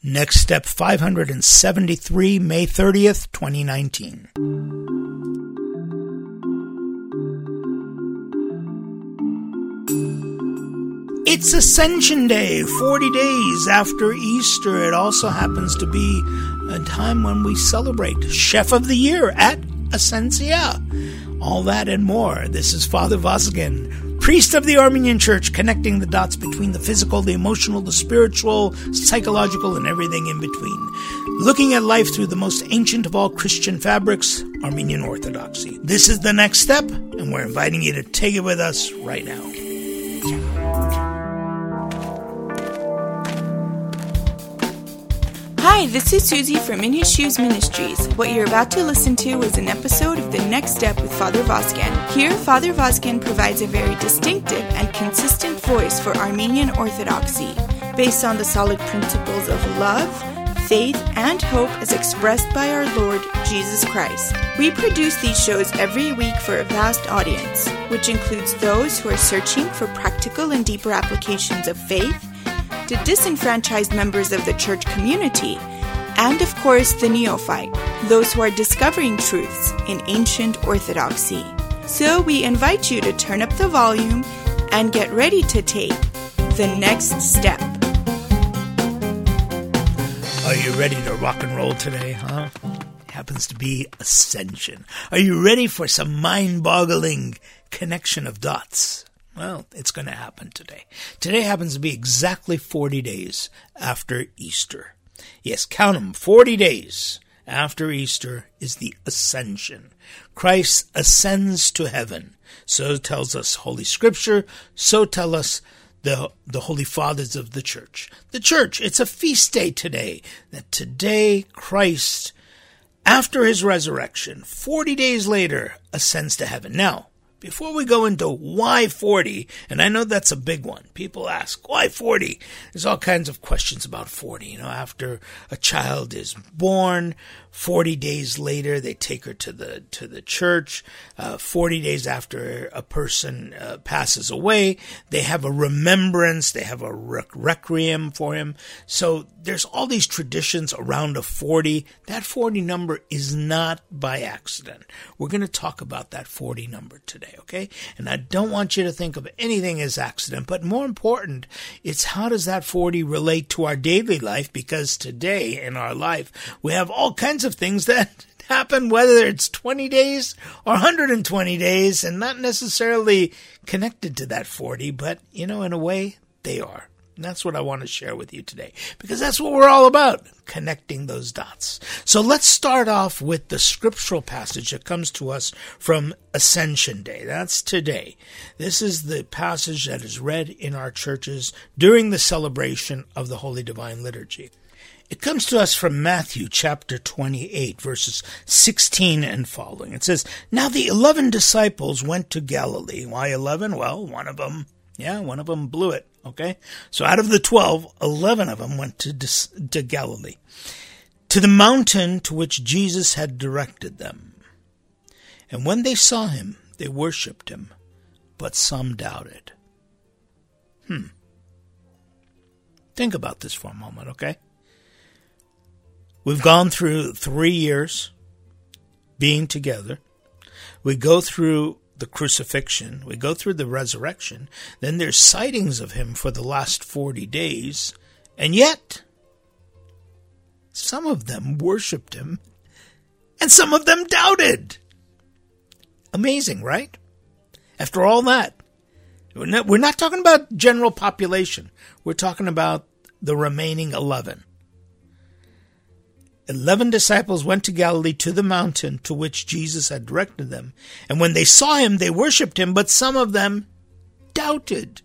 Next Step 573, May 30th, 2019. It's Ascension Day, 40 days after Easter. It also happens to be a time when we celebrate Chef of the Year at Ascensia. All that and more. This is Father Vazgen, priest of the Armenian Church, connecting the dots between the physical, the emotional, the spiritual, psychological, and everything in between. Looking at life through the most ancient of all Christian fabrics, Armenian Orthodoxy. This is The Next Step, and we're inviting you to take it with us right now. Hi, this is Susie from In His Shoes Ministries. What you're about to listen to is an episode of The Next Step with Father Vazgen. Here, Father Vazgen provides a very distinctive and consistent voice for Armenian Orthodoxy, based on the solid principles of love, faith, and hope as expressed by our Lord Jesus Christ. We produce these shows every week for a vast audience, which includes those who are searching for practical and deeper applications of faith, to disenfranchised members of the church community, and of course the neophyte, those who are discovering truths in ancient orthodoxy. So we invite you to turn up the volume and get ready to take the next step. Are you ready to rock and roll today, huh? Happens to be Ascension. Are you ready for some mind-boggling connection of dots? Well, it's going to happen today. Today happens to be exactly 40 days after Easter. Yes, count them, 40 days after Easter is the Ascension. Christ ascends to heaven. So tells us Holy Scripture, so tell us the Holy Fathers of the Church. The Church, it's a feast day today. That today Christ, after his resurrection, 40 days later, ascends to heaven. Now, before we go into why 40, and I know that's a big one. People ask, why 40? There's all kinds of questions about 40. You know, after a child is born, 40 days later, they take her to the church. 40 days after a person passes away, they have a remembrance. They have a requiem for him. So there's all these traditions around a 40. That 40 number is not by accident. We're going to talk about that 40 number today, okay? And I don't want you to think of anything as accident, but more important, it's how does that 40 relate to our daily life? Because today in our life, we have all kinds of things that happen, whether it's 20 days or 120 days, and not necessarily connected to that 40, but, you know, in a way, they are. And that's what I want to share with you today, because that's what we're all about, connecting those dots. So let's start off with the scriptural passage that comes to us from Ascension Day. That's today. This is the passage that is read in our churches during the celebration of the Holy Divine Liturgy. It comes to us from Matthew chapter 28, verses 16 and following. It says, "Now the 11 disciples went to Galilee." Why 11? Well, one of them blew it, okay? So out of the 12, 11 of them went to Galilee, to the mountain to which Jesus had directed them. And when they saw him, they worshipped him, but some doubted. Think about this for a moment, okay? We've gone through 3 years being together. We go through the crucifixion. We go through the resurrection. Then there's sightings of him for the last 40 days. And yet, some of them worshipped him, and some of them doubted. Amazing, right? After all that, we're not talking about general population. We're talking about the remaining 11. 11 disciples went to Galilee, to the mountain to which Jesus had directed them. And when they saw him, they worshipped him, but some of them doubted.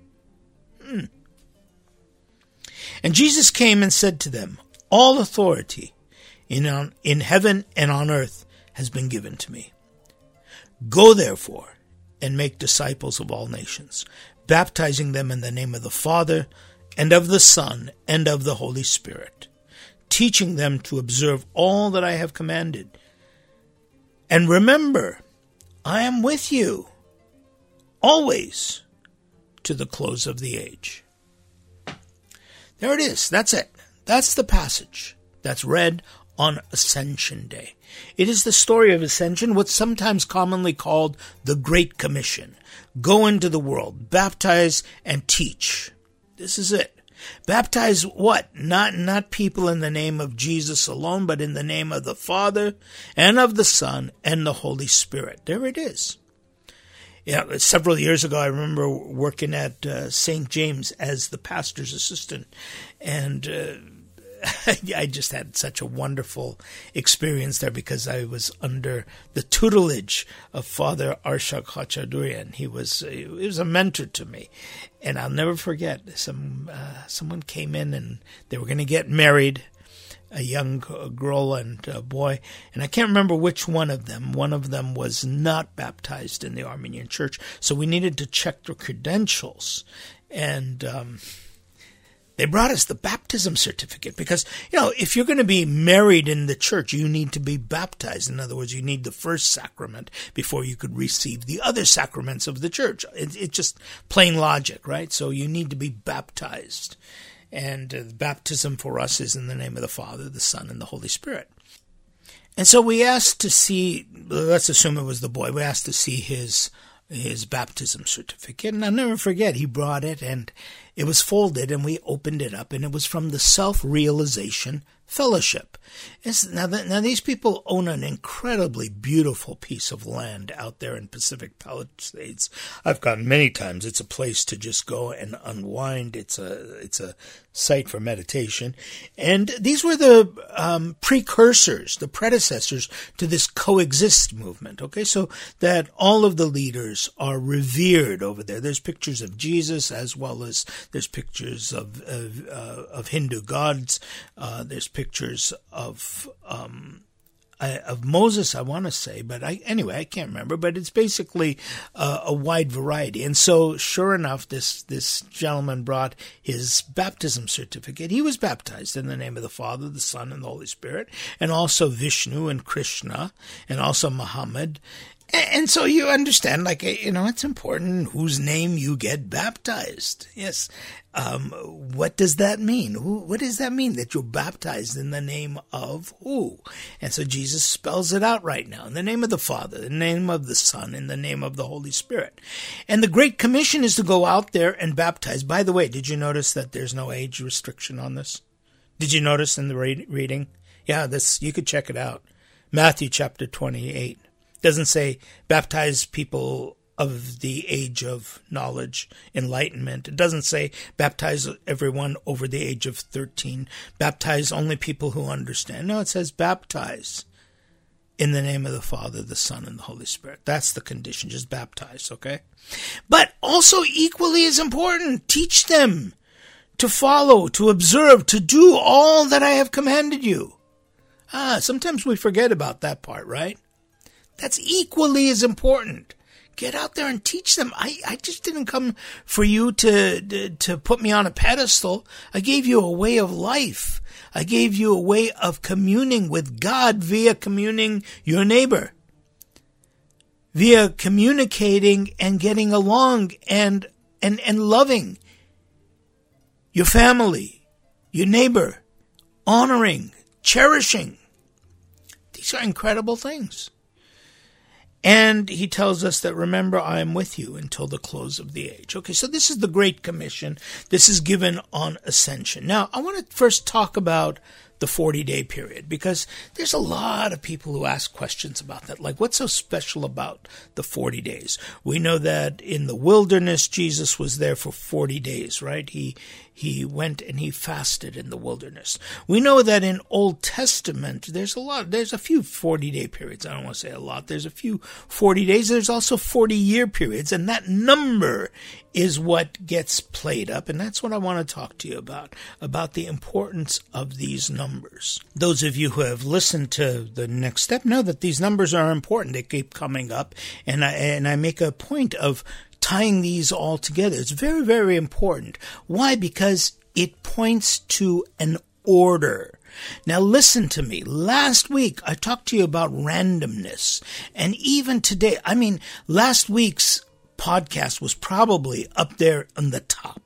And Jesus came and said to them, "All authority in heaven and on earth has been given to me. Go therefore and make disciples of all nations, baptizing them in the name of the Father and of the Son and of the Holy Spirit, teaching them to observe all that I have commanded. And remember, I am with you always to the close of the age." There it is. That's it. That's the passage that's read on Ascension Day. It is the story of Ascension, what's sometimes commonly called the Great Commission. Go into the world, baptize and teach. This is it. Baptize what? Not people in the name of Jesus alone, but in the name of the Father and of the Son and the Holy Spirit. There it is. Yeah, several years ago, I remember working at St. James as the pastor's assistant, and I just had such a wonderful experience there because I was under the tutelage of Father Arshak Khachadurian. He was a mentor to me, and I'll never forget. Someone came in and they were going to get married, a young girl and a boy, and I can't remember which one of them. One of them was not baptized in the Armenian Church, so we needed to check their credentials, and they brought us the baptism certificate because, if you're going to be married in the church, you need to be baptized. In other words, you need the first sacrament before you could receive the other sacraments of the church. It's just plain logic, right? So you need to be baptized. And baptism for us is in the name of the Father, the Son, and the Holy Spirit. And so we asked to see, let's assume it was the boy, we asked to see his baptism certificate. And I'll never forget, he brought it, and it was folded, and we opened it up, and it was from the Self-Realization Fellowship. Now these people own an incredibly beautiful piece of land out there in Pacific Palisades. I've gone many times. It's a place to just go and unwind. It's a site for meditation. And these were the precursors, the predecessors to this coexist movement. Okay, so that all of the leaders are revered over there. There's pictures of Jesus as well as there's pictures of Hindu gods. There's pictures of Moses, I want to say, but I can't remember. But it's basically a wide variety. And so, sure enough, this gentleman brought his baptism certificate. He was baptized in the name of the Father, the Son, and the Holy Spirit, and also Vishnu and Krishna, and also Muhammad. And so you understand, it's important whose name you get baptized. Yes. What does that mean? What does that mean that you're baptized in the name of who? And so Jesus spells it out right now. In the name of the Father, in the name of the Son, in the name of the Holy Spirit. And the Great Commission is to go out there and baptize. By the way, did you notice that there's no age restriction on this? Did you notice in the reading? Yeah, you could check it out. Matthew chapter 28. Doesn't say baptize people of the age of knowledge, enlightenment. It doesn't say baptize everyone over the age of 13. Baptize only people who understand. No, it says baptize in the name of the Father, the Son, and the Holy Spirit. That's the condition. Just baptize, okay? But also equally as important, teach them to follow, to observe, to do all that I have commanded you. Sometimes we forget about that part, right? That's equally as important. Get out there and teach them. I just didn't come for you to put me on a pedestal. I gave you a way of life. I gave you a way of communing with God via communing your neighbor, via communicating and getting along and loving your family, your neighbor, honoring, cherishing. These are incredible things. And he tells us that, remember, I am with you until the close of the age. Okay, so this is the Great Commission. This is given on Ascension. Now, I want to first talk about the 40-day period, because there's a lot of people who ask questions about that. Like, what's so special about the 40 days? We know that in the wilderness, Jesus was there for 40 days, right? He went and he fasted in the wilderness. We know that in Old Testament, there's a few 40-day periods. I don't want to say a lot. There's a few 40 days. There's also 40-year periods, and that number is what gets played up, and that's what I want to talk to you about the importance of these numbers. Those of you who have listened to the next step know that these numbers are important. They keep coming up, and I make a point of tying these all together. It's very, very important. Why? Because it points to an order. Now listen to me. Last week I talked to you about randomness, and even today, last week's podcast was probably up there on the top.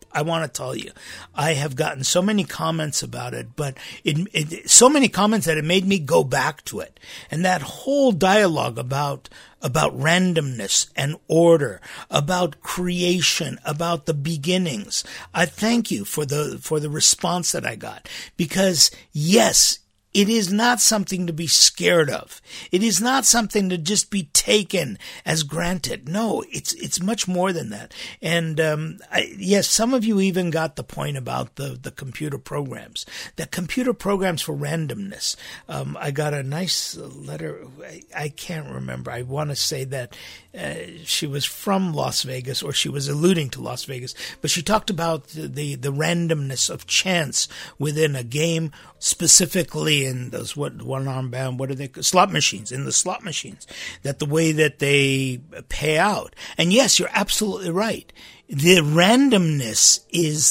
I want to tell you, I have gotten so many comments about it, but so many comments that it made me go back to it. And that whole dialogue about randomness and order, about creation, about the beginnings. I thank you for the response that I got, because yes, it is not something to be scared of. It is not something to just be taken as granted. No, it's much more than that. And yes, some of you even got the point about the computer programs. The computer programs for randomness. I got a nice letter. I can't remember. I want to say that she was from Las Vegas, or she was alluding to Las Vegas, but she talked about the randomness of chance within a game, specifically in those one-arm band, what are they? Slot machines, in the slot machines, that the way that they pay out. And yes, you're absolutely right. The randomness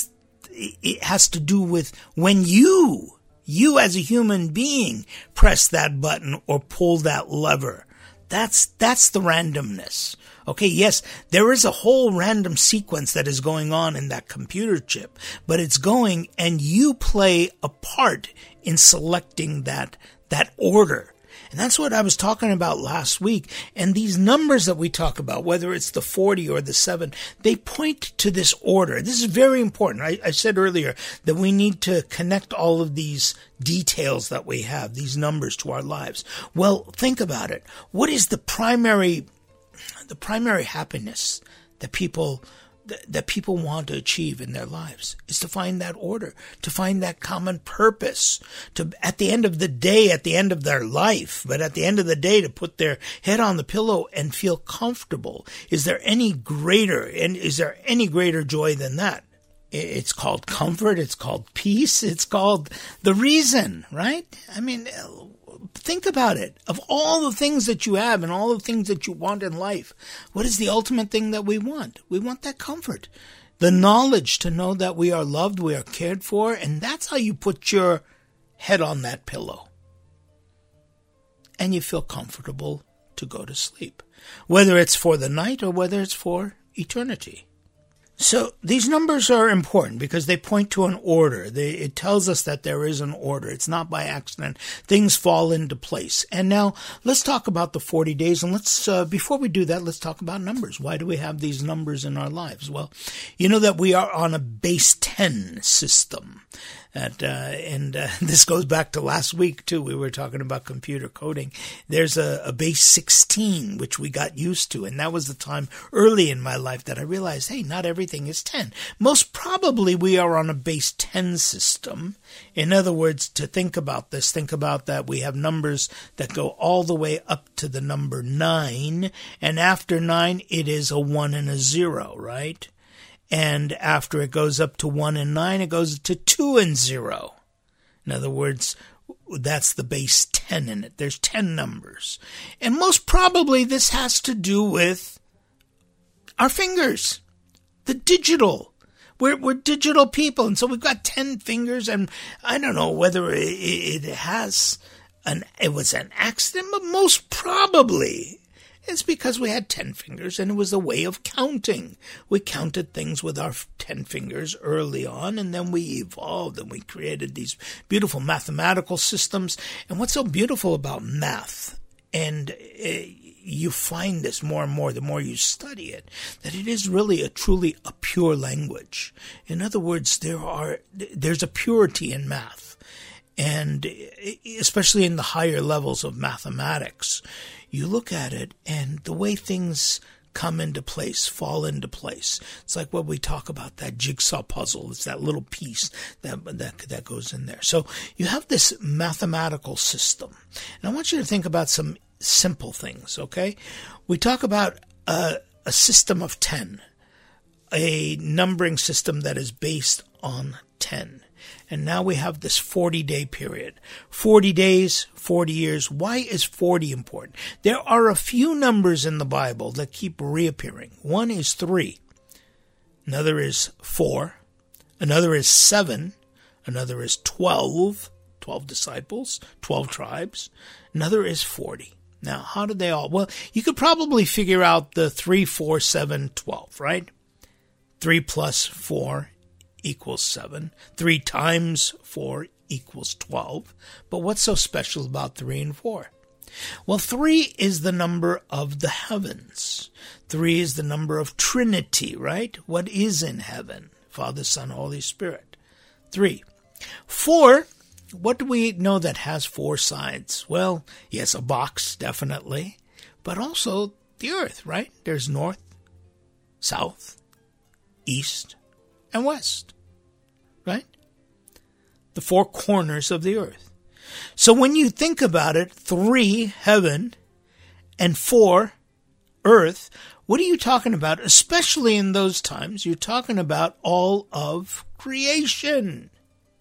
it has to do with when you as a human being press that button or pull that lever. That's the randomness. Okay, yes, there is a whole random sequence that is going on in that computer chip, but it's going, and you play a part in selecting that order. And that's what I was talking about last week. And these numbers that we talk about, whether it's the 40 or the 7, they point to this order. This is very important. I said earlier that we need to connect all of these details that we have, these numbers, to our lives. Well, think about it. What is the primary happiness that people want to achieve in their lives? Is to find that order, to find that common purpose, to, at the end of the day, at the end of their life, but at the end of the day, to put their head on the pillow and feel comfortable. Is there any greater joy than that? It's called comfort. It's called peace. It's called the reason, right? I mean, think about it. Of all the things that you have and all the things that you want in life, what is the ultimate thing that we want? We want that comfort, the knowledge to know that we are loved, we are cared for, and that's how you put your head on that pillow. And you feel comfortable to go to sleep, whether it's for the night or whether it's for eternity. So these numbers are important because they point to an order. It tells us that there is an order. It's not by accident. Things fall into place. And now let's talk about the 40 days. And before we do that, let's talk about numbers. Why do we have these numbers in our lives? Well, you know that we are on a base 10 system. And this goes back to last week, too. We were talking about computer coding. There's a base 16, which we got used to. And that was the time early in my life that I realized, hey, not everything is 10. Most probably we are on a base 10 system. In other words, to think about this, think about that we have numbers that go all the way up to the number 9. And after 9, it is a 1 and a 0, right? And after it goes up to 1 and 9, it goes to 2 and 0. In other words, that's the base 10 in it. There's 10 numbers. And most probably this has to do with our fingers, the digital. We're digital people, and so we've got 10 fingers, and I don't know whether it was an accident, but most probably it's because we had 10 fingers, and it was a way of counting. We counted things with our 10 fingers early on, and then we evolved, and we created these beautiful mathematical systems. And what's so beautiful about math, and you find this more and more the more you study it, that it is really truly a pure language. In other words, there's a purity in math, and especially in the higher levels of mathematics. You look at it, and the way things come into place, fall into place. It's like what we talk about, that jigsaw puzzle. It's that little piece that goes in there. So you have this mathematical system. And I want you to think about some simple things, okay? We talk about a system of 10, a numbering system that is based on 10. And now we have this 40-day period. 40 days, 40 years. Why is 40 important? There are a few numbers in the Bible that keep reappearing. One is 3. Another is 4. Another is 7. Another is 12. 12 disciples, 12 tribes. Another is 40. Now, how did they all? Well, you could probably figure out the 3, 4, 7, 12, right? 3 plus 4 equals 7. 3 times 4 equals 12. But what's so special about 3 and 4? Well, 3 is the number of the heavens. 3 is the number of Trinity, right? What is in heaven? Father, Son, Holy Spirit. 3. 4, what do we know that has 4 sides? Well, yes, a box, definitely. But also the earth, right? There's north, south, east, and west, right? The 4 corners of the earth. So when you think about it, 3, heaven, and 4, earth, what are you talking about? Especially in those times, you're talking about all of creation,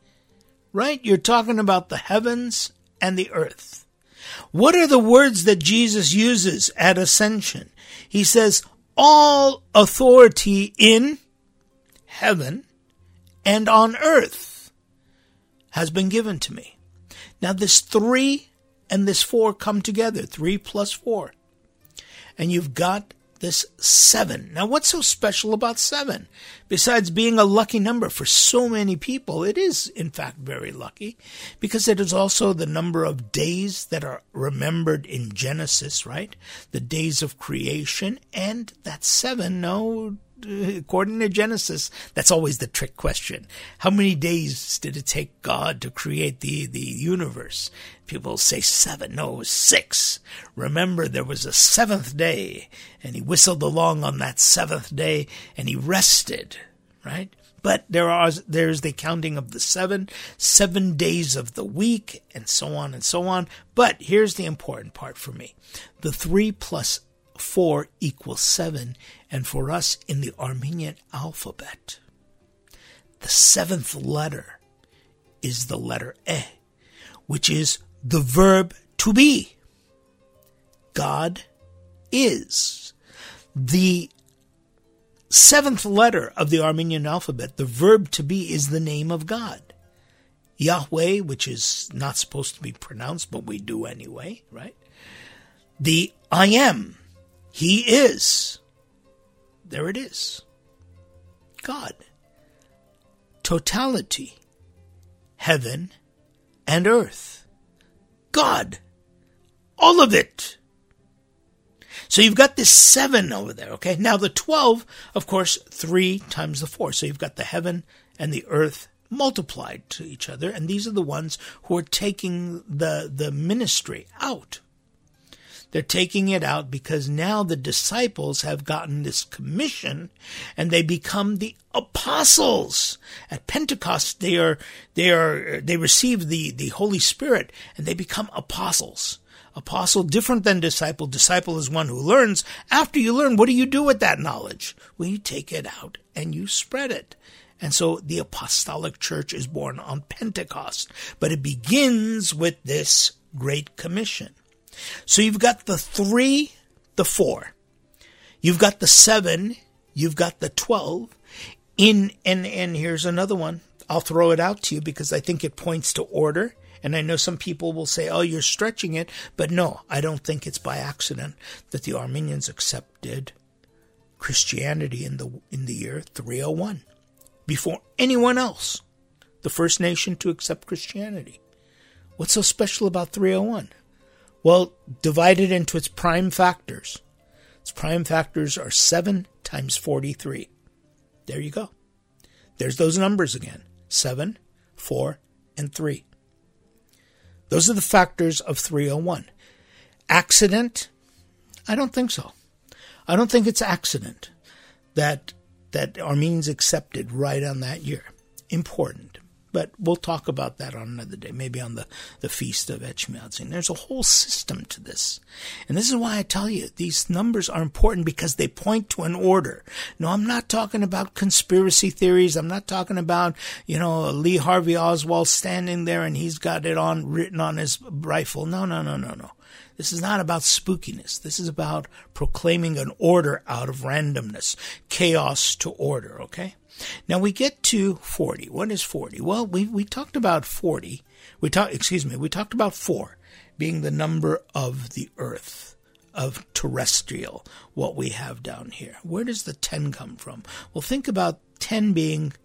right? You're talking about the heavens and the earth. What are the words that Jesus uses at ascension? He says, all authority in heaven and on earth has been given to me. Now this 3 and this 4 come together, 3 plus 4. And you've got this 7. Now what's so special about 7? Besides being a lucky number for so many people, it is in fact very lucky because it is also the number of days that are remembered in Genesis, right? The days of creation, and that 7, according to Genesis, that's always the trick question. How many days did it take God to create the universe? People say 7. No, it was 6. Remember, there was a 7th day, and he whistled along on that 7th day, and he rested, right? But there's the counting of the 7 days of the week, and so on and so on. But here's the important part for me. The 3 plus 4 equals 7, and for us in the Armenian alphabet, the 7th letter is the letter E, which is the verb to be. God is. The 7th letter of the Armenian alphabet, the verb to be, is the name of God. Yahweh, which is not supposed to be pronounced, but we do anyway, right? The I am. He is. There it is. God. Totality. Heaven and earth. God. All of it. So you've got this 7 over there, okay? Now the 12, of course, 3 times the 4. So you've got the heaven and the earth multiplied to each other. And these are the ones who are taking the ministry out. They're taking it out because now the disciples have gotten this commission and they become the apostles. At Pentecost, they receive the Holy Spirit and they become apostles. Apostle, different than disciple. Disciple is one who learns. After you learn, what do you do with that knowledge? Well, you take it out and you spread it. And so the apostolic church is born on Pentecost. But it begins with this great commission. So you've got the 3, the 4. You've got the 7. You've got the 12. And here's another one. I'll throw it out to you because I think it points to order. And I know some people will say, oh, you're stretching it. But no, I don't think it's by accident that the Armenians accepted Christianity in the year 301. Before anyone else. The first nation to accept Christianity. What's so special about 301? Well, divided into its prime factors. Its prime factors are 7 times 43. There you go. There's those numbers again. 7, 4, and 3. Those are the factors of 301. Accident? I don't think so. I don't think it's accident that Armenians accepted right on that year. Important. But we'll talk about that on another day, maybe on the Feast of Etchmiadzin. There's a whole system to this. And this is why I tell you, these numbers are important because they point to an order. No, I'm not talking about conspiracy theories. I'm not talking about, Lee Harvey Oswald standing there and he's got it written on his rifle. No. This is not about spookiness. This is about proclaiming an order out of randomness, chaos to order, okay? Now we get to 40. What is 40? Well, we talked about 40. We talked about 4 being the number of the earth, of terrestrial, what we have down here. Where does the 10 come from? Well, think about 10 being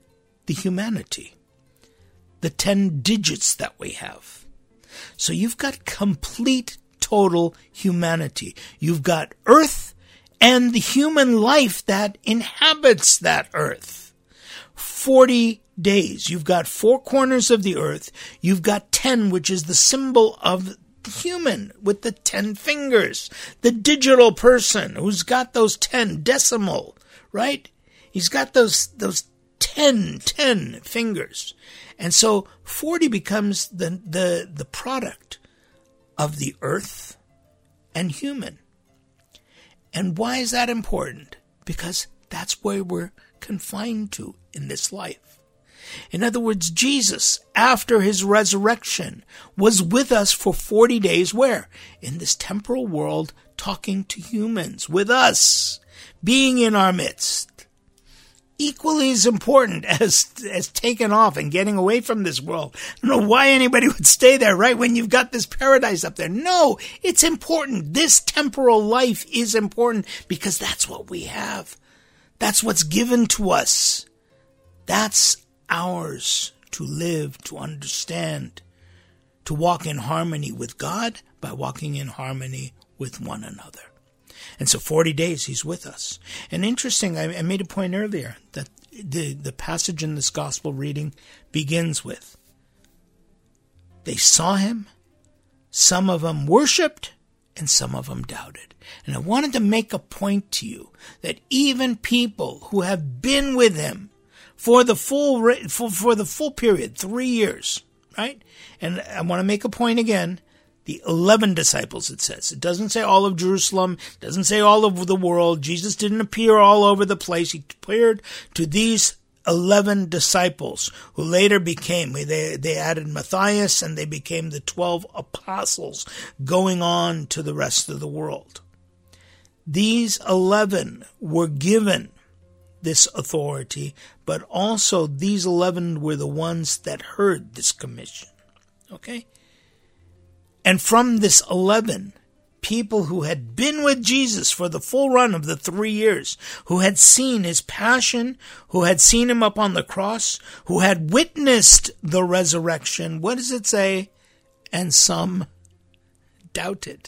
the humanity, the 10 digits that we have. So you've got complete, total humanity. You've got earth and the human life that inhabits that earth. 40 days. You've got 4 corners of the earth. You've got 10, which is the symbol of human with the 10 fingers. The digital person who's got those 10 decimal, right? He's got those 10 fingers. And so 40 becomes the product of the earth and human. And why is that important? Because that's where we're confined to in this life. In other words, Jesus, after his resurrection, was with us for 40 days where? In this temporal world, talking to humans, with us, being in our midst. Equally as important as taking off and getting away from this world. I don't know why anybody would stay there, right, when you've got this paradise up there. No, it's important. This temporal life is important because that's what we have. That's what's given to us. That's ours to live, to understand, to walk in harmony with God by walking in harmony with one another. And so 40 days he's with us. And interesting, I made a point earlier that the passage in this gospel reading begins with, they saw him, some of them worshipped, and some of them doubted. And I wanted to make a point to you that even people who have been with him for the full period, 3 years, right? And I want to make a point again. The 11 disciples, it says. It doesn't say all of Jerusalem. It doesn't say all over the world. Jesus didn't appear all over the place. He appeared to these 11 disciples who later became, they added Matthias and they became the 12 apostles going on to the rest of the world. These 11 were given this authority, but also these 11 were the ones that heard this commission. Okay? And from this 11, people who had been with Jesus for the full run of the 3 years, who had seen his passion, who had seen him up on the cross, who had witnessed the resurrection, what does it say? And some doubted.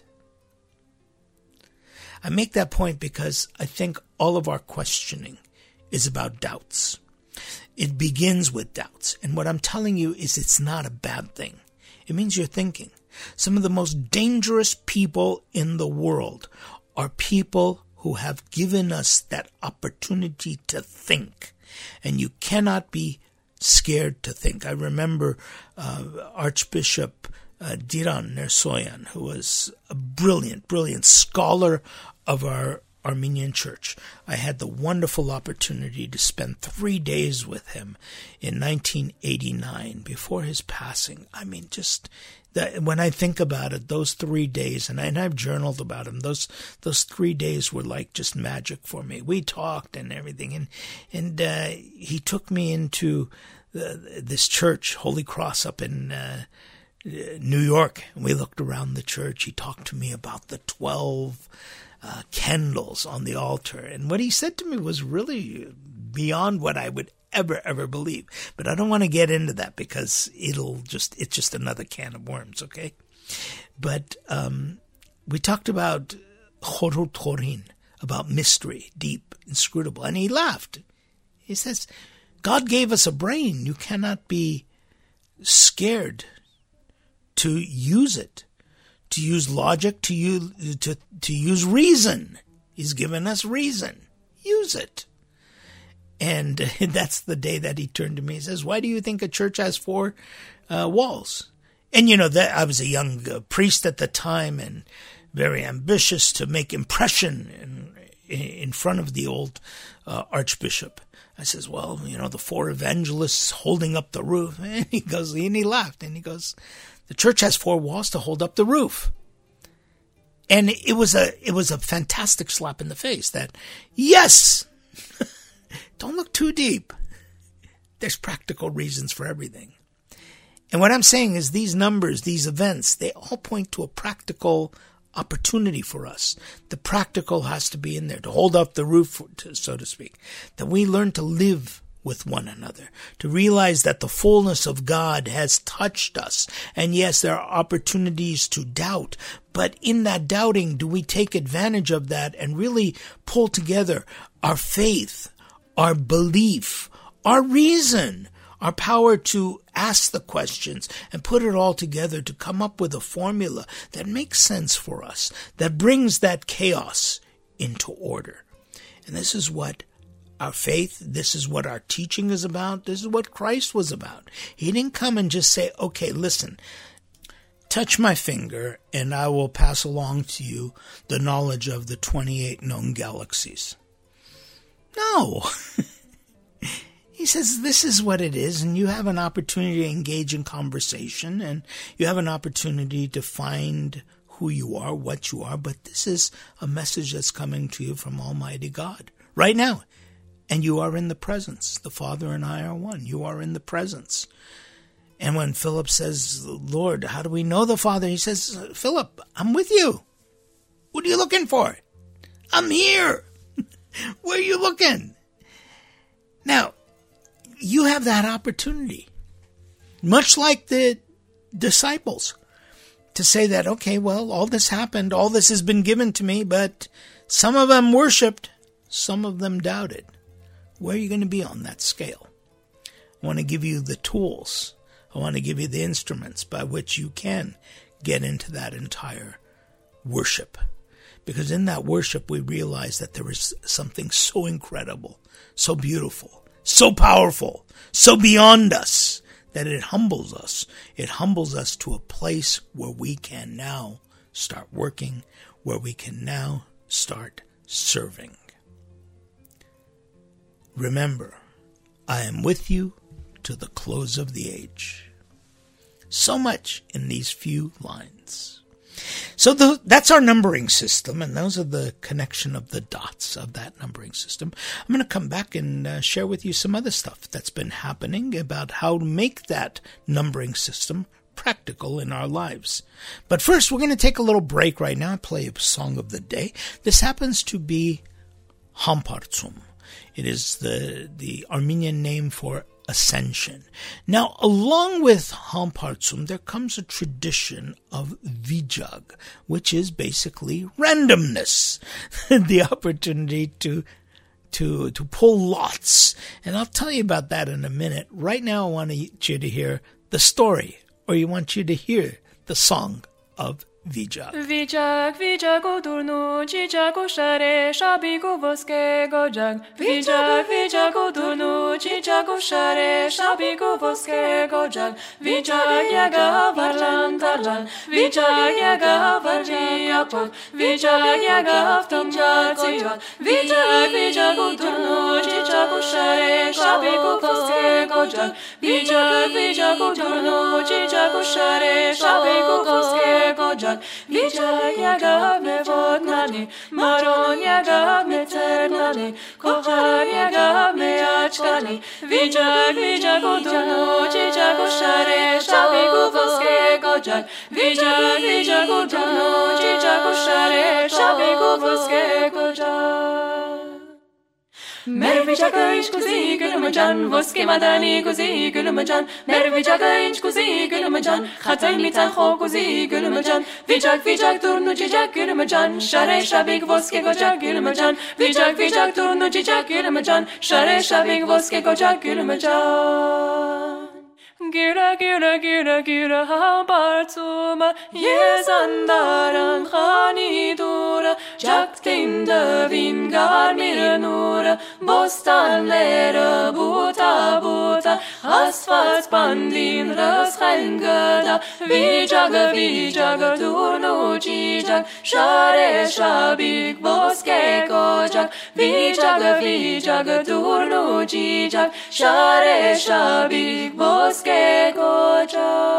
I make that point because I think all of our questioning is about doubts. It begins with doubts. And what I'm telling you is it's not a bad thing. It means you're thinking. Some of the most dangerous people in the world are people who have given us that opportunity to think. And you cannot be scared to think. I remember Archbishop Diran Nersoyan, who was a brilliant scholar of our Armenian church. I had the wonderful opportunity to spend 3 days with him in 1989 before his passing. I mean, just when I think about it, those 3 days, and I've journaled about him, those 3 days were like just magic for me. We talked and everything, and he took me into this church, Holy Cross, up in New York, and we looked around the church. He talked to me about the 12 candles on the altar. And what he said to me was really beyond what I would ever believe. But I don't want to get into that because it's just another can of worms, okay? But we talked about Chorut Chorin, about mystery, deep, inscrutable. And he laughed. He says, God gave us a brain. You cannot be scared to use it. To use logic, to use reason. He's given us reason. Use it. And that's the day that he turned to me and says, why do you think a church has 4 walls? And you know, that I was a young priest at the time and very ambitious to make impression in front of the old archbishop. I says, well, you know, the 4 evangelists holding up the roof. And he goes, and he laughed, and he goes, the church has 4 walls to hold up the roof. And it was a fantastic slap in the face that, yes, don't look too deep. There's practical reasons for everything. And what I'm saying is these numbers, these events, they all point to a practical opportunity for us. The practical has to be in there to hold up the roof, so to speak. That we learn to live with one another, to realize that the fullness of God has touched us. And yes, there are opportunities to doubt, but in that doubting, do we take advantage of that and really pull together our faith, our belief, our reason, our power to ask the questions and put it all together to come up with a formula that makes sense for us, that brings that chaos into order. And this is what our faith, this is what our teaching is about, this is what Christ was about. He didn't come and just say, okay, listen, touch my finger and I will pass along to you the knowledge of the 28 known galaxies. No. He says, this is what it is, and you have an opportunity to engage in conversation, and you have an opportunity to find who you are, what you are, but this is a message that's coming to you from Almighty God right now. And you are in the presence. The Father and I are one. You are in the presence. And when Philip says, Lord, how do we know the Father? He says, Philip, I'm with you. What are you looking for? I'm here. Where are you looking? Now, you have that opportunity, much like the disciples, to say that, okay, well, all this happened, all this has been given to me, but some of them worshipped, some of them doubted. Where are you going to be on that scale? I want to give you the tools. I want to give you the instruments by which you can get into that entire worship. Because in that worship, we realize that there is something so incredible, so beautiful, so powerful, so beyond us, that it humbles us. It humbles us to a place where we can now start working, where we can now start serving. Remember, I am with you to the close of the age. So much in these few lines. So that's our numbering system, and those are the connection of the dots of that numbering system. I'm going to come back and share with you some other stuff that's been happening about how to make that numbering system practical in our lives. But first, we're going to take a little break right now and play a song of the day. This happens to be Hampartsum. It is the Armenian name for ascension. Now, along with Hampartsum, there comes a tradition of Vijag, which is basically randomness, the opportunity to pull lots. And I'll tell you about that in a minute. Right now, I want you to hear the story, or you want you to hear the song of Vijag. Vijag, Vijagu durnu, Jijagu share, Shabigu voske gojag. Vijag, Vijagu durnu, Jijagu share, Shabigu voske gojag. Vijag yaga varlan tarlan, Vijag yaga varji apok, Vijag yaga tinja ziyot. Vijag, Vijagu durnu, Jijagu share, Shabigu voske gojag. Vijag, Vijagu durnu, Jijagu share, Shabigu voske gojag. Vijag yaga me vodnali, Maron yaga me ternali, Kohan yaga me achkali. Vijag, Vijagu durnu, Jijagu share, Shabigu voske gojag. Vijag, Vijagu durnu, Jijagu share, Shabigu voske gojag. Mervijaga inch kuzi gulmajan, voske madani kuzi gulmajan. Mervijaga inch kuzi gulmajan, khatay mitan kho kuzi gulmajan. Vijag, Vijag durnu jijag gulmajan, share shabig voske gojag gulmajan. Vijag, Vijag durnu jijag gulmajan, share shabig voske gojag gulmajan. Gira, gira, gira, gira, Hampartsum, Yezandaran khani dura, Jaktin devin garmir nura, Bostanlere buta buta, Asfalt bandin röschen göda, Vijag, Vijag durnu jijag, Share shabig voske gojag. Vijag, Vijag durnu jijag, Share shabig voske gojag.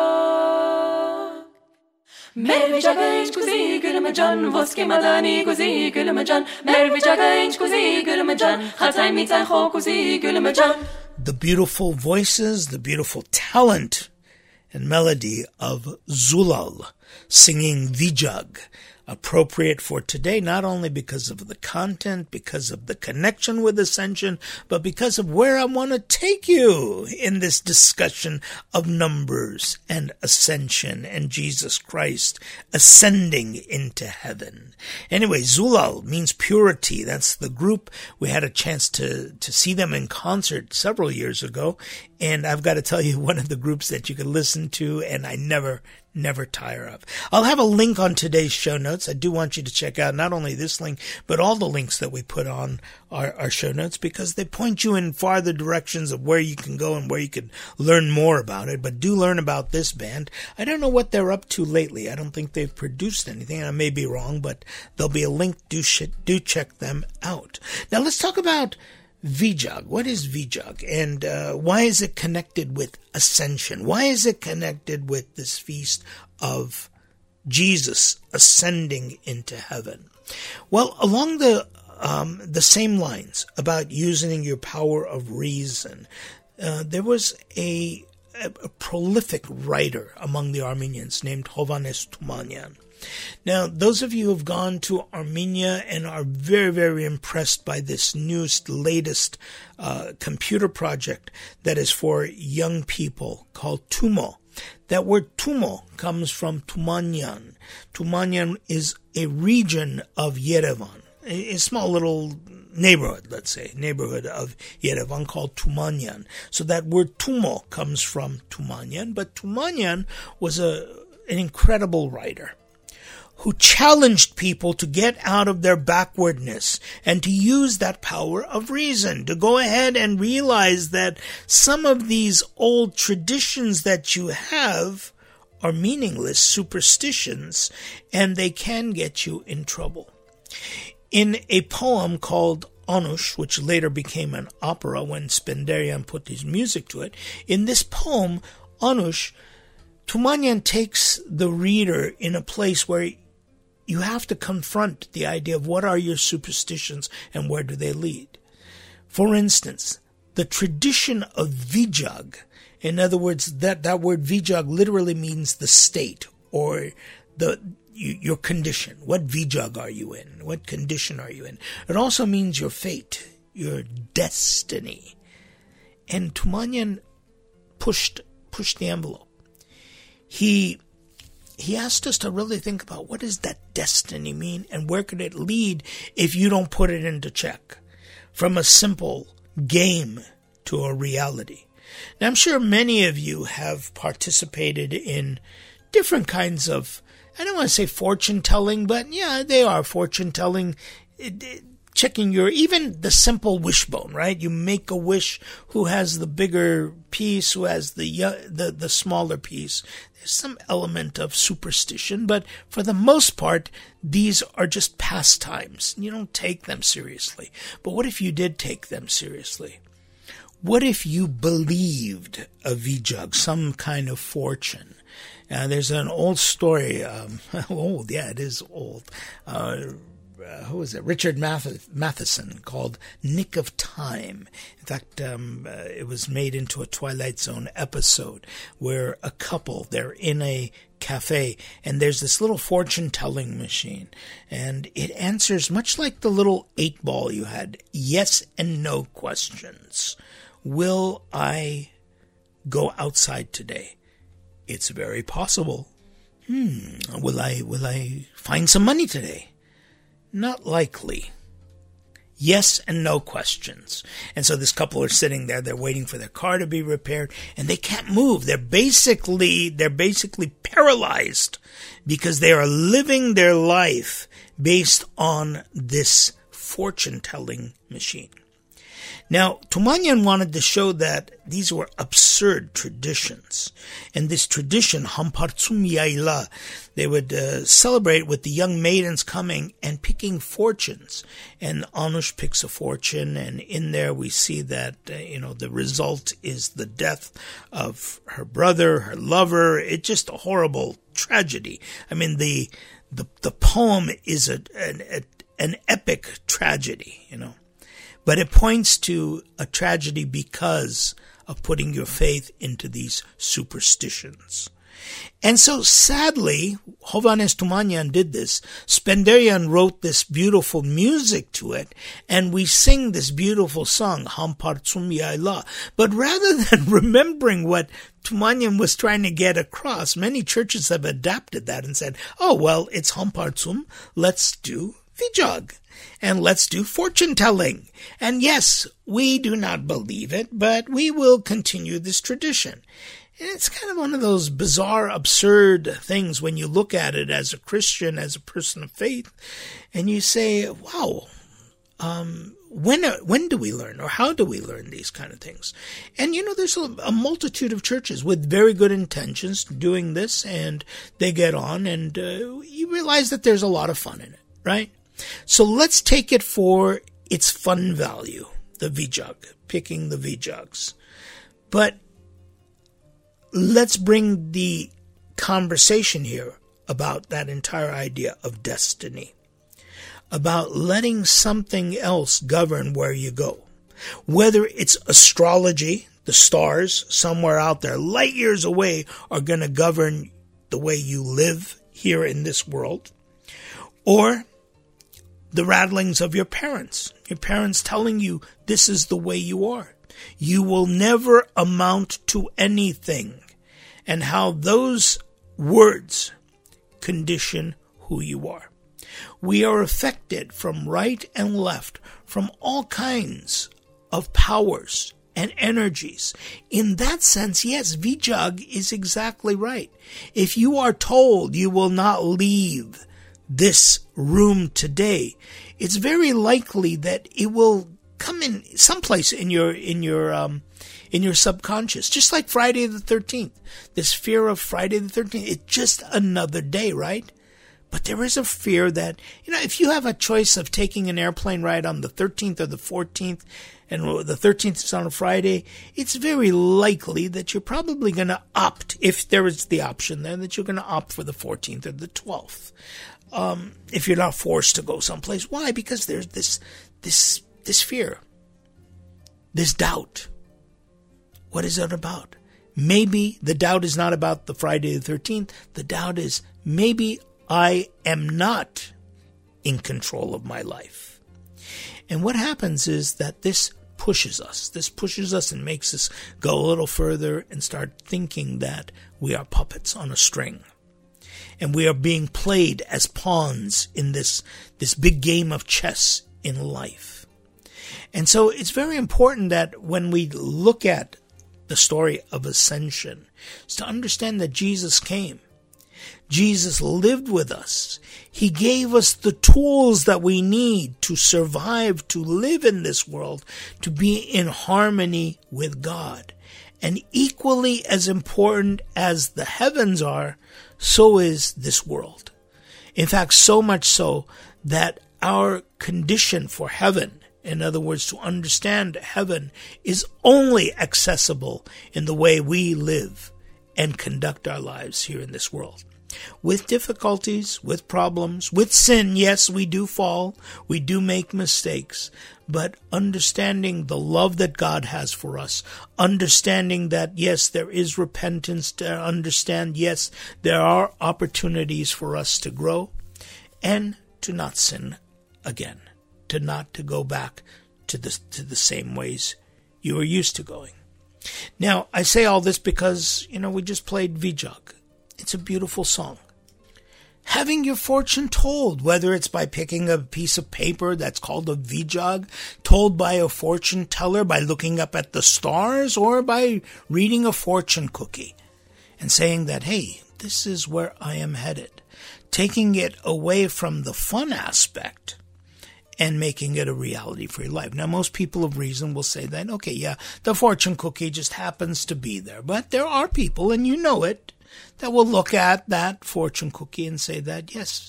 Mervijaga inch kuzi gulmajan, voske madani kuzi gulmajan. Mervijaga inch kuzi gulmajan, khatay mitan kho kuzi gulmajan. The beautiful voices, the beautiful talent and melody of Zulal singing Vijag, appropriate for today, not only because of the content, because of the connection with Ascension, but because of where I want to take you in this discussion of numbers and Ascension and Jesus Christ ascending into heaven. Anyway, Zulal means purity. That's the group. We had a chance to see them in concert several years ago, and I've got to tell you, one of the groups that you can listen to and I never tire of. I'll have a link on today's show notes. I do want you to check out not only this link, but all the links that we put on our show notes, because they point you in farther directions of where you can go and where you can learn more about it. But do learn about this band. I don't know what they're up to lately. I don't think they've produced anything. I may be wrong, but there'll be a link. Do check them out. Now let's talk about Vijag. What is Vijag, and why is it connected with Ascension? Why is it connected with this feast of Jesus ascending into heaven? Well, along the same lines about using your power of reason, there was a prolific writer among the Armenians named Hovhannes Tumanyan. Now, those of you who have gone to Armenia and are very, very impressed by this latest computer project that is for young people called Tumo. That word Tumo comes from Tumanyan. Tumanyan is a region of Yerevan, a small little neighborhood, let's say, neighborhood of Yerevan called Tumanyan. So that word Tumo comes from Tumanyan, but Tumanyan was an incredible writer who challenged people to get out of their backwardness and to use that power of reason, to go ahead and realize that some of these old traditions that you have are meaningless superstitions, and they can get you in trouble. In a poem called Anush, which later became an opera when Spenderian put his music to it, in this poem, Anush, Tumanyan takes the reader in a place where you have to confront the idea of what are your superstitions and where do they lead. For instance, the tradition of Vijag, in other words, that word Vijag literally means the state or your condition. What Vijag are you in? What condition are you in? It also means your fate, your destiny. And Tumanyan pushed the envelope. He asked us to really think about what does that destiny mean and where could it lead if you don't put it into check, from a simple game to a reality. Now, I'm sure many of you have participated in different kinds of, I don't want to say fortune telling, but yeah, they are fortune telling, checking even the simple wishbone, right? You make a wish, who has the bigger piece, who has the smaller piece. There's some element of superstition, but for the most part, these are just pastimes. You don't take them seriously. But what if you did take them seriously? What if you believed a Vijag, some kind of fortune? There's an old story, old, yeah, it is old, who was it? Richard Matheson, called Nick of Time. In fact, it was made into a Twilight Zone episode where a couple, they're in a cafe and there's this little fortune-telling machine, and it answers much like the little 8-ball you had, yes and no questions. Will I go outside today? It's very possible. Will I find some money today? Not likely. Yes and no questions. And so this couple are sitting there, they're waiting for their car to be repaired, and they can't move. They're basically paralyzed because they are living their life based on this fortune-telling machine. Now, Tumanyan wanted to show that these were absurd traditions. And this tradition, Hampartsum Yaila, they would celebrate with the young maidens coming and picking fortunes. And Anush picks a fortune, and in there we see that, the result is the death of her brother, her lover. It's just a horrible tragedy. I mean, the poem is an epic tragedy, But it points to a tragedy because of putting your faith into these superstitions. And so sadly, Hovhannes Tumanyan did this. Spenderian wrote this beautiful music to it, and we sing this beautiful song, Hampartsum Yayla. But rather than remembering what Tumanyan was trying to get across, many churches have adapted that and said, oh, well, it's Hampartsum, let's do Vijag. And let's do fortune-telling. And yes, we do not believe it, but we will continue this tradition. And it's kind of one of those bizarre, absurd things when you look at it as a Christian, as a person of faith, and you say, wow, when do we learn, or how do we learn these kind of things? And, there's a multitude of churches with very good intentions doing this, and they get on, and you realize that there's a lot of fun in it, right? So let's take it for its fun value, the Vijag, picking the Vijags. But let's bring the conversation here about that entire idea of destiny, about letting something else govern where you go. Whether it's astrology, the stars somewhere out there, light years away, are going to govern the way you live here in this world, or the rattlings of your parents telling you this is the way you are. You will never amount to anything, and how those words condition who you are. We are affected from right and left, from all kinds of powers and energies. In that sense, yes, Vijag is exactly right. If you are told you will not leave this room today, it's very likely that it will come in someplace in your subconscious, just like Friday the 13th. This fear of Friday the 13th, it's just another day, right? But there is a fear that, if you have a choice of taking an airplane ride on the 13th or the 14th, and the 13th is on a Friday, it's very likely that you're probably going to opt, if there is the option there, that you're going to opt for the 14th or the 12th. If you're not forced to go someplace. Why? Because there's this fear, this doubt. What is it about? Maybe the doubt is not about the Friday the 13th. The doubt is maybe I am not in control of my life. And what happens is that this pushes us and makes us go a little further and start thinking that we are puppets on a string. And we are being played as pawns in this big game of chess in life. And so it's very important that when we look at the story of ascension, is to understand that Jesus came. Jesus lived with us. He gave us the tools that we need to survive, to live in this world, to be in harmony with God. And equally as important as the heavens are, so is this world. In fact, so much so that our condition for heaven, in other words, to understand heaven, is only accessible in the way we live and conduct our lives here in this world. With difficulties, with problems, with sin, yes, we do fall, we do make mistakes, but understanding the love that God has for us, understanding that, yes, there is repentance to understand, yes, there are opportunities for us to grow and to not sin again, to go back to the same ways you were used to going. Now, I say all this because, we just played Vijag. It's a beautiful song. Having your fortune told, whether it's by picking a piece of paper that's called a Vijag, told by a fortune teller, by looking up at the stars, or by reading a fortune cookie and saying that, hey, this is where I am headed. Taking it away from the fun aspect and making it a reality for your life. Now, most people of reason will say that, okay, yeah, the fortune cookie just happens to be there. But there are people, and you know it, that will look at that fortune cookie and say that, yes,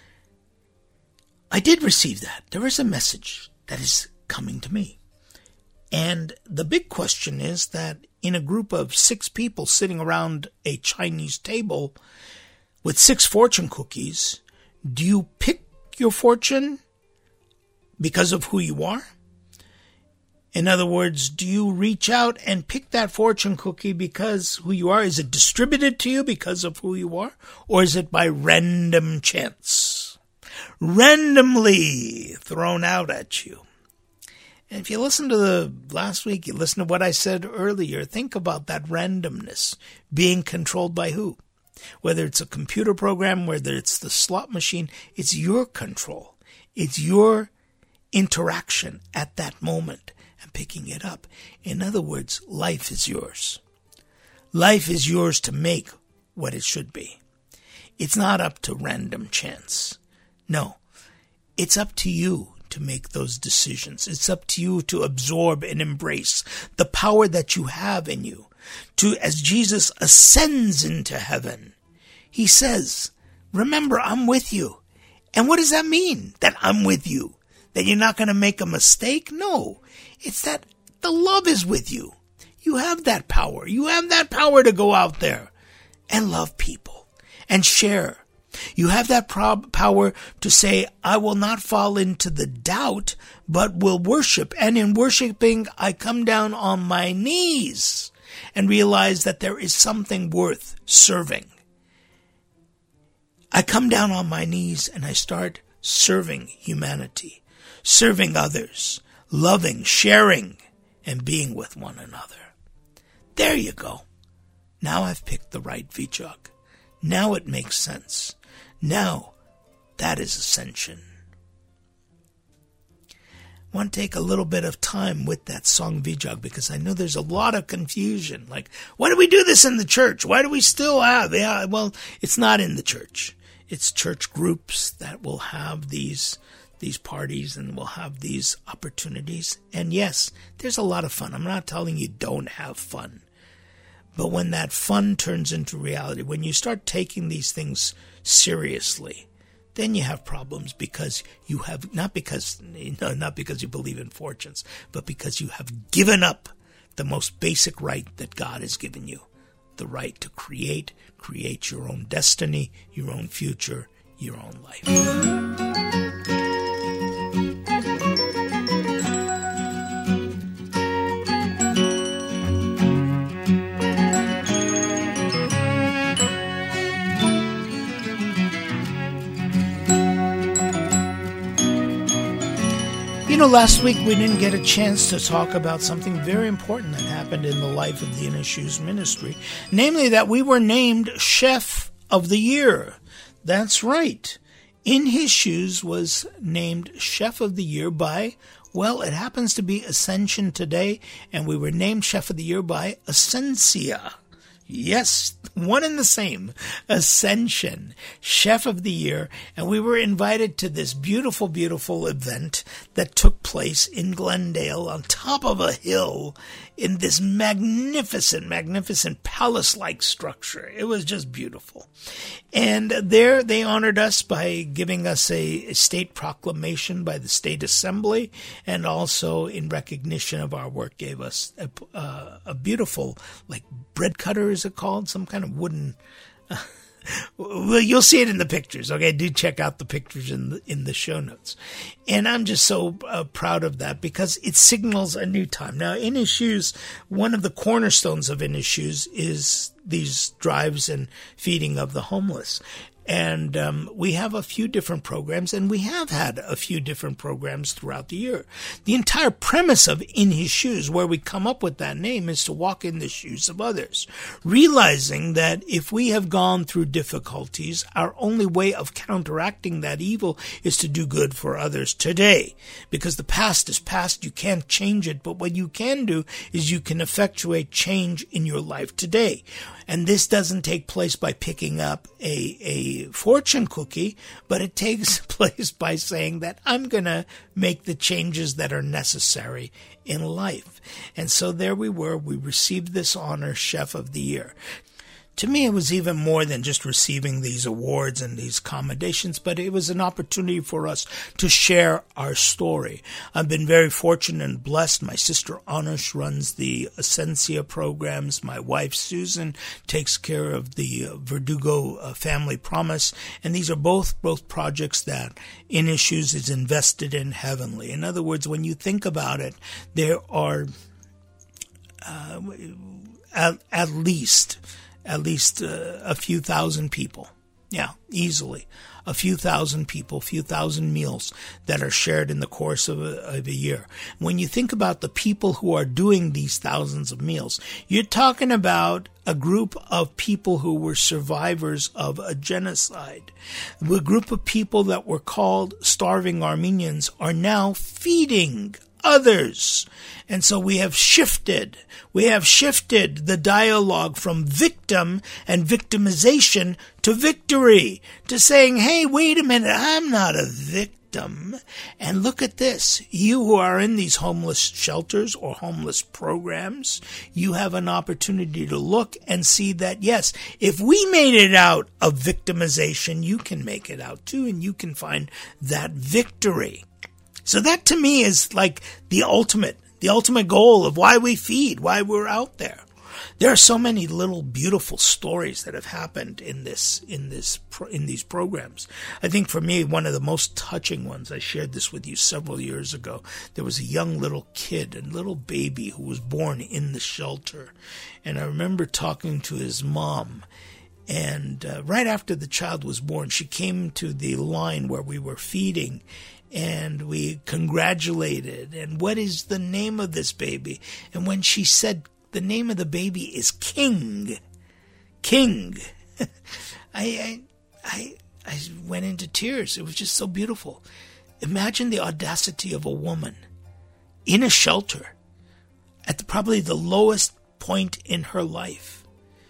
I did receive that. There is a message that is coming to me. And the big question is that in a group of 6 people sitting around a Chinese table with 6 fortune cookies, do you pick your fortune because of who you are? In other words, do you reach out and pick that fortune cookie because who you are? Is it distributed to you because of who you are? Or is it by random chance? Randomly thrown out at you. And if you listen to the last week, you listen to what I said earlier, think about that randomness being controlled by who? Whether it's a computer program, whether it's the slot machine, it's your control. It's your interaction at that moment and picking it up. In other words, life is yours. Life is yours to make what it should be. It's not up to random chance. No, it's up to you to make those decisions. It's up to you to absorb and embrace the power that you have in you. As Jesus ascends into heaven, he says, remember, I'm with you. And what does that mean, that I'm with you? That you're not going to make a mistake? No, it's that the love is with you. You have that power. You have that power to go out there and love people and share. You have that power to say, I will not fall into the doubt, but will worship. And in worshiping, I come down on my knees and realize that there is something worth serving. I come down on my knees and I start serving humanity, serving others, loving, sharing, and being with one another. There you go. Now I've picked the right Vijag. Now it makes sense. Now that is ascension. I want to take a little bit of time with that song Vijag because I know there's a lot of confusion. Like, why do we do this in the church? Why do we still have? Yeah, well, it's not in the church. It's church groups that will have these parties and will have these opportunities. And yes, there's a lot of fun. I'm not telling you don't have fun. But when that fun turns into reality, when you start taking these things seriously, then you have problems because you have, not because you believe in fortunes, but because you have given up the most basic right that God has given you. The right to create your own destiny, your own future, your own life. Last week we didn't get a chance to talk about something very important that happened in the life of the In His Shoes ministry, namely that we were named Chef of the Year. That's right. In His Shoes was named Chef of the Year by, well, it happens to be Ascension today, and we were named Chef of the Year by Ascensia. Yes, one and the same. Ascension, Chef of the Year. And we were invited to this beautiful, beautiful event that took place in Glendale on top of a hill in this magnificent, magnificent palace-like structure. It was just beautiful. And there they honored us by giving us a state proclamation by the State Assembly, and also in recognition of our work gave us a beautiful, like, bread cutter, is it called? Some kind of wooden... well, you'll see it in the pictures. Okay, do check out the pictures in the show notes. And I'm just so proud of that because it signals a new time. Now, In His Shoes, one of the cornerstones of In His Shoes is these drives and feeding of the homeless. And we have a few different programs, and we have had a few different programs throughout the year. The entire premise of In His Shoes, where we come up with that name, is to walk in the shoes of others, realizing that if we have gone through difficulties, our only way of counteracting that evil is to do good for others today. Because the past is past, you can't change it, but what you can do is you can effectuate change in your life today. And this doesn't take place by picking up a fortune cookie, but it takes place by saying that I'm going to make the changes that are necessary in life. And so there we were. We received this honor, Chef of the Year. to me, it was even more than just receiving these awards and these commendations, but it was an opportunity for us to share our story. I've been very fortunate and blessed. My sister Anush runs the Essentia programs. My wife Susan takes care of the Verdugo Family Promise, and these are both projects that In Issues is invested in heavenly. In other words, when you think about it, there are at least a few thousand people. Yeah, easily. A few thousand people, few thousand meals that are shared in the course of a year. When you think about the people who are doing these thousands of meals, you're talking about a group of people who were survivors of a genocide. A group of people that were called starving Armenians are now feeding others. And so we have shifted the dialogue from victim and victimization to victory, to saying, hey, wait a minute, I'm not a victim. And look at this. You who are in these homeless shelters or homeless programs, you have an opportunity to look and see that, yes, if we made it out of victimization, you can make it out too, and you can find that victory. So that to me is like the ultimate goal of why we feed, why we're out there. There are so many little beautiful stories that have happened in these programs. I think for me, one of the most touching ones, I shared this with you several years ago. There was a young little kid, a little baby who was born in the shelter. And I remember talking to his mom. And right after the child was born, she came to the line where we were feeding, and we congratulated. And what is the name of this baby? And when she said the name of the baby is King, I went into tears. It was just so beautiful. Imagine the audacity of a woman in a shelter at probably the lowest point in her life.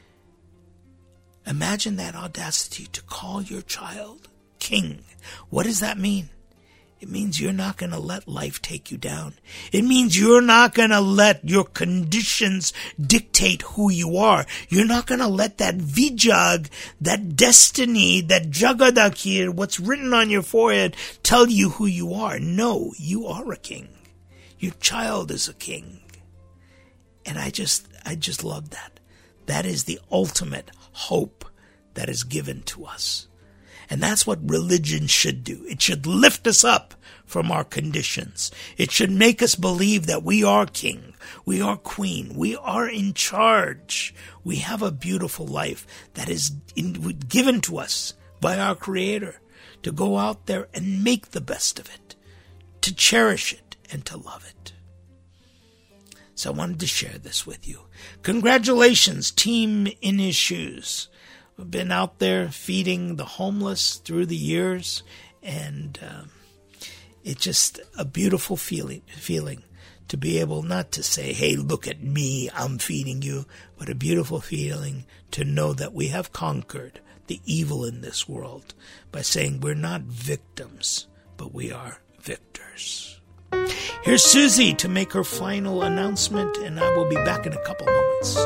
Imagine that audacity to call your child King. What does that mean? It means you're not going to let life take you down. It means you're not going to let your conditions dictate who you are. You're not going to let that vijag, that destiny, that jagadakir, what's written on your forehead, tell you who you are. No, you are a king. Your child is a king. And I just love that. That is the ultimate hope that is given to us. And that's what religion should do. It should lift us up from our conditions. It should make us believe that we are king, we are queen, we are in charge. We have a beautiful life that is given to us by our Creator to go out there and make the best of it, to cherish it and to love it. So I wanted to share this with you. Congratulations, Team In His Shoes. We've been out there feeding the homeless through the years, and it's just a beautiful feeling to be able not to say, hey, look at me, I'm feeding you, but a beautiful feeling to know that we have conquered the evil in this world by saying we're not victims, but we are victors. Here's Susie to make her final announcement, and I will be back in a couple moments.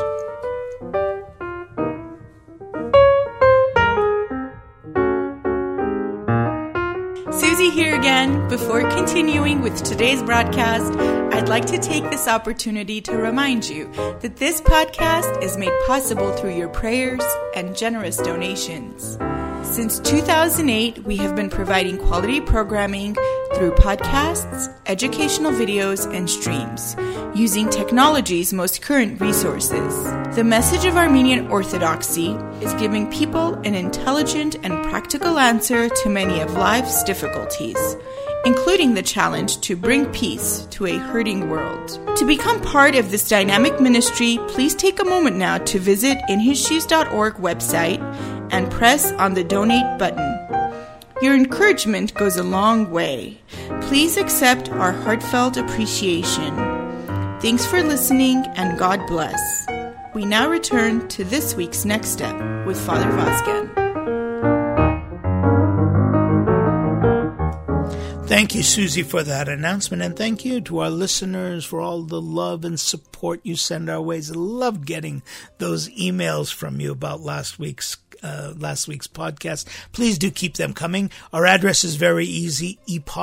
Susie here again. Before continuing with today's broadcast, I'd like to take this opportunity to remind you that this podcast is made possible through your prayers and generous donations. Since 2008, we have been providing quality programming through podcasts, educational videos, and streams, using technology's most current resources. The message of Armenian Orthodoxy is giving people an intelligent and practical answer to many of life's difficulties, including the challenge to bring peace to a hurting world. To become part of this dynamic ministry, please take a moment now to visit inhisshoes.org website and press on the donate button. Your encouragement goes a long way. Please accept our heartfelt appreciation. Thanks for listening, and God bless. We now return to this week's Next Step with Father Vazgen. Thank you, Susie, for that announcement, and thank you to our listeners for all the love and support you send our ways. I loved getting those emails from you about last week's podcast. Please do keep them coming. Our address is very easy,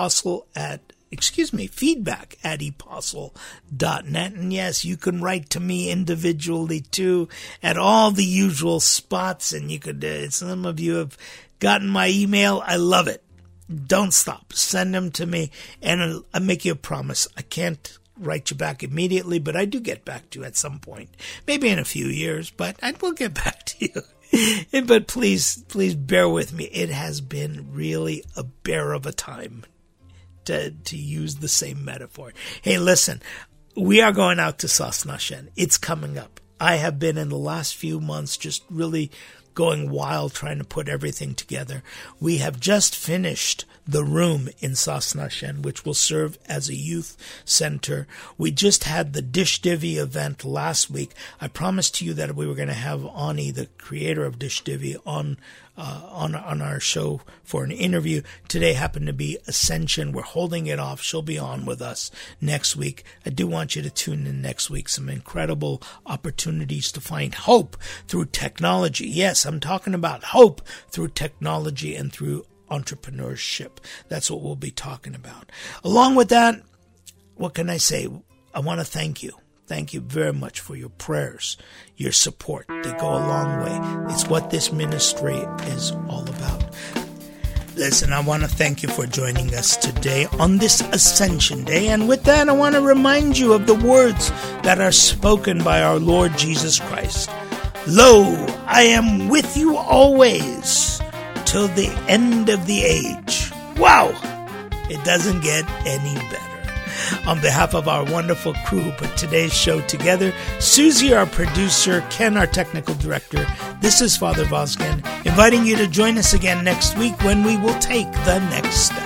feedback at epostle.net. And yes, you can write to me individually too at all the usual spots, and you could, some of you have gotten my email. I love it. Don't stop. Send them to me, and I make you a promise. I can't write you back immediately, but I do get back to you at some point. Maybe in a few years, but I will get back to you. But please bear with me. It has been really a bear of a time, to use the same metaphor. Hey, listen, we are going out to Sosnoshen. It's coming up. I have been in the last few months just really going wild trying to put everything together. We have just finished the room in Sosnoshen, which will serve as a youth center. We just had the Dish Divi event last week. I promised to you that we were going to have Ani, the creator of Dish Divi, on our show for an interview. Today happened to be Ascension. We're holding it off. She'll be on with us next week. I do want you to tune in next week. Some incredible opportunities to find hope through technology. Yes, I'm talking about hope through technology and through entrepreneurship. That's what we'll be talking about. Along with that, what can I say? I want to thank you. Thank you very much for your prayers, your support. They go a long way. It's what this ministry is all about. Listen, I want to thank you for joining us today on this Ascension Day. And with that, I want to remind you of the words that are spoken by our Lord Jesus Christ. Lo, I am with you always till the end of the age. Wow! It doesn't get any better. On behalf of our wonderful crew who put today's show together, Susie, our producer, Ken, our technical director, this is Father Vazgen, inviting you to join us again next week when we will take the next step.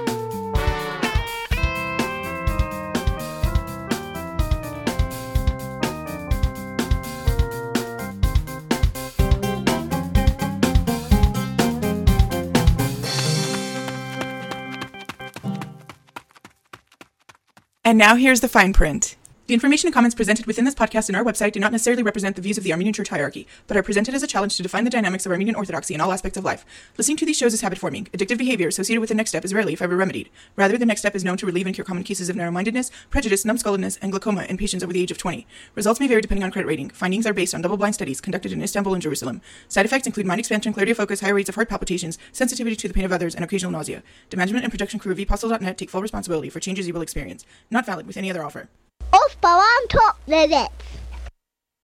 And now here's the fine print. The information and comments presented within this podcast and our website do not necessarily represent the views of the Armenian Church hierarchy, but are presented as a challenge to define the dynamics of Armenian Orthodoxy in all aspects of life. Listening to these shows is habit-forming. Addictive behavior associated with the next step is rarely, if ever, remedied. Rather, the next step is known to relieve and cure common cases of narrow-mindedness, prejudice, numbskulledness, and glaucoma in patients over the age of 20. Results may vary depending on credit rating. Findings are based on double-blind studies conducted in Istanbul and Jerusalem. Side effects include mind expansion, clarity of focus, higher rates of heart palpitations, sensitivity to the pain of others, and occasional nausea. The management and production crew of epostle.net take full responsibility for changes you will experience. Not valid with any other offer. Of Balam Top Limits.